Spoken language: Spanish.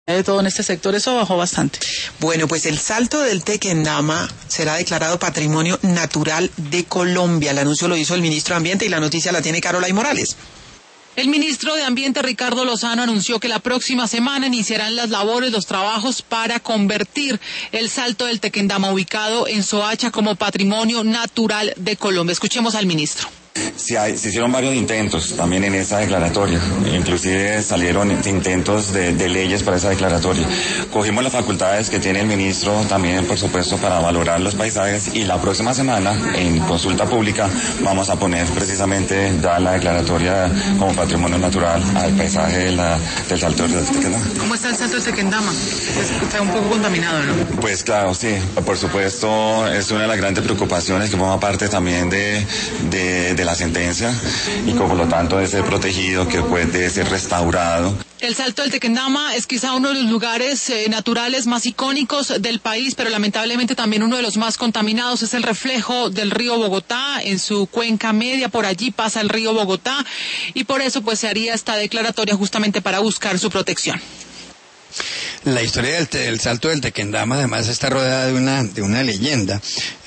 de todo en este sector, eso bajó bastante. Bueno, pues el Salto del Tequendama será declarado Patrimonio Natural de Colombia. El anuncio lo hizo el ministro de Ambiente y la noticia la tiene Carolina Morales. El ministro de Ambiente, Ricardo Lozano, anunció que la próxima semana iniciarán las labores, los trabajos para convertir el Salto del Tequendama, ubicado en Soacha, como Patrimonio Natural de Colombia. Escuchemos al ministro. Se hicieron varios intentos también en esa declaratoria, inclusive salieron intentos de leyes para esa declaratoria. Cogimos las facultades que tiene el ministro también, por supuesto, para valorar los paisajes, y la próxima semana, en consulta pública, vamos a poner precisamente dar la declaratoria como patrimonio natural al paisaje del Salto del Tequendama. ¿Cómo está el Salto del Tequendama? Está un poco contaminado, ¿no? Pues claro, sí, por supuesto, es una de las grandes preocupaciones que forma parte también de la sentencia, y como por lo tanto debe ser protegido, que puede ser restaurado. El Salto del Tequendama es quizá uno de los lugares naturales más icónicos del país, pero lamentablemente también uno de los más contaminados. Es el reflejo del río Bogotá en su cuenca media, por allí pasa el río Bogotá, y por eso pues se haría esta declaratoria justamente para buscar su protección. La historia del Salto del Tequendama además está rodeada de una leyenda.